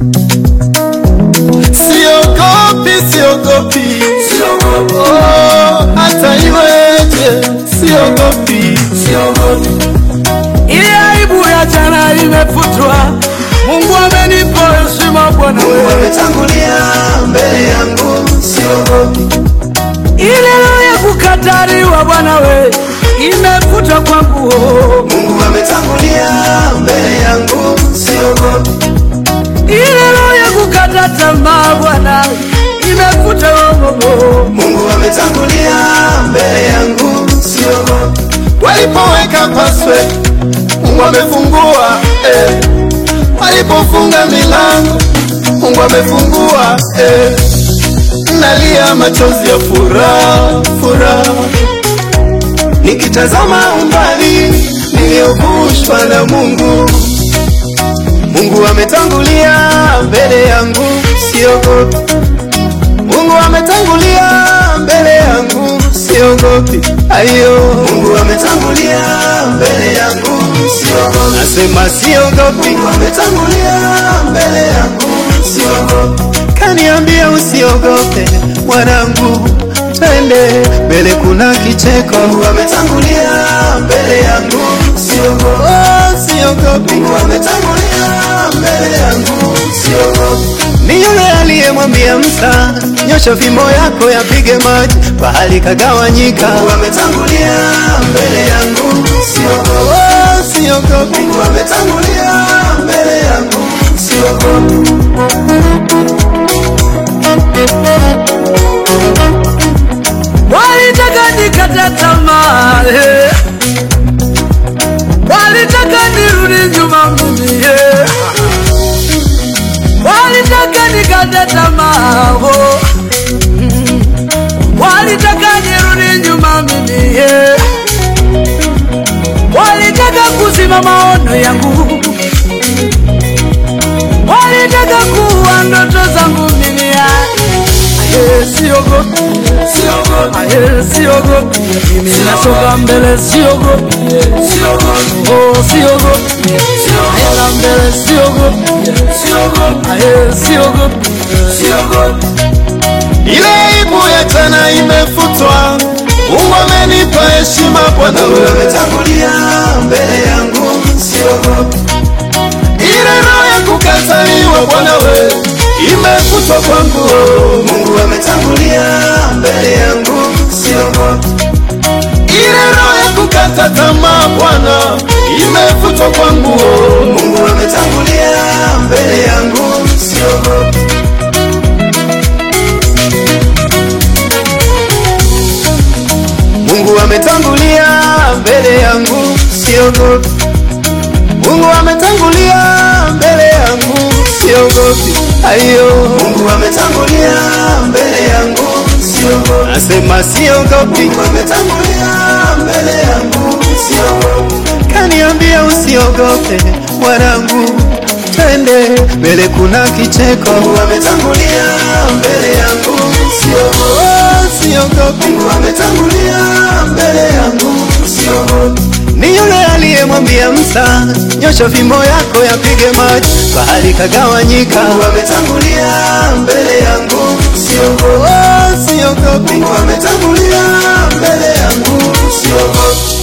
siogopi, siogopi, oh, hata iweje, siogopi, siogopi. Ile aibu ya jana imefutwa, Mungu amenipa heshima Bwana. Mungu ametangulia mbele yangu, siogopi. Ile roho ya kukataliwa Bwana we imefutwa kwangu. Mungu ametangulia mbele yangu, siogopi. Ile roho ya kukata tamaa Bwana imefutwa. Mungu ametangulia mbele yangu, siogopi. Walipoweka password, Mungu amefungua, walipofunga milango, Mungu amefungua, nalia machozi ya furaha, furaha. Nikitazama umbali niliovushwa na Mungu. Mungu ametangulia mbele yangu, siogopi. Mungu ametangulia mbele yangu, siogopi. Ayo, Mungu ametangulia mbele yangu, siogopi. Nasema siogopi. Mungu ametangulia mbele yangu, siogopi. Kaniambia usiogope mwanangu, twende mbele kuna kicheko. Mungu ametangulia mbele yangu, siogopi. Oh, siogopi. Mungu ametangulia mbele yangu, siogopi. Ni yule aliyemwambia Musa, nyosha fimbo yako yapige maji, bahari kagawanyika. Mungu ametangulia mbele yangu, siogopi. Oh, siogopi. Mungu ametangulia mbele yangu, siogopi. Walitaka nikate tamaa, walitaka nirudi nyuma mimi, walitaka nikate tamaa, walitaka nirudi nyuma mimi, walitaka kuzima maono yangu, walitaka kuua ndoto zangu mimi. Siogopi, siogopi, siogopi. Mimi nasonga mbele, siogopi, siogopi. Oh, siogopi, naenda mbele, siogopi, siogopi, siogopi, siogopi. Ile aibu ya jana imefutwa, Mungu amenipa heshima Bwana. Mungu ametangulia mbele yangu, siogopi. Ile roho ya kukataliwa Bwana we imefutwa kwangu. Mungu ametangulia mbele yangu, siogopi. Ile roho ya kukata tamaa Bwana imefutwa kwangu. Mungu ametangulia mbele yangu, siogopi. Mungu ametangulia mbele yangu, siogopi. Mungu ametangulia mbele yangu, siogopi. Ayo, Mungu ametangulia mbele yangu, siogopi. Nasema siogopi. Mungu ametangulia mbele yangu, siogopi. Kaniambia usiogope mwanangu, twende mbele kuna kicheko. Mungu ametangulia mbele yangu, siogopi. Oh, siogopi. Mungu ametangulia mbele yangu, siogopi. Ni yule aliyemwambia Musa, nyosha fimbo yako yapige maji, bahari kagawanyika. Mungu ametangulia mbele yangu, siogopi. Oh, siogopi. Mungu ametangulia mbele yangu, siogopi.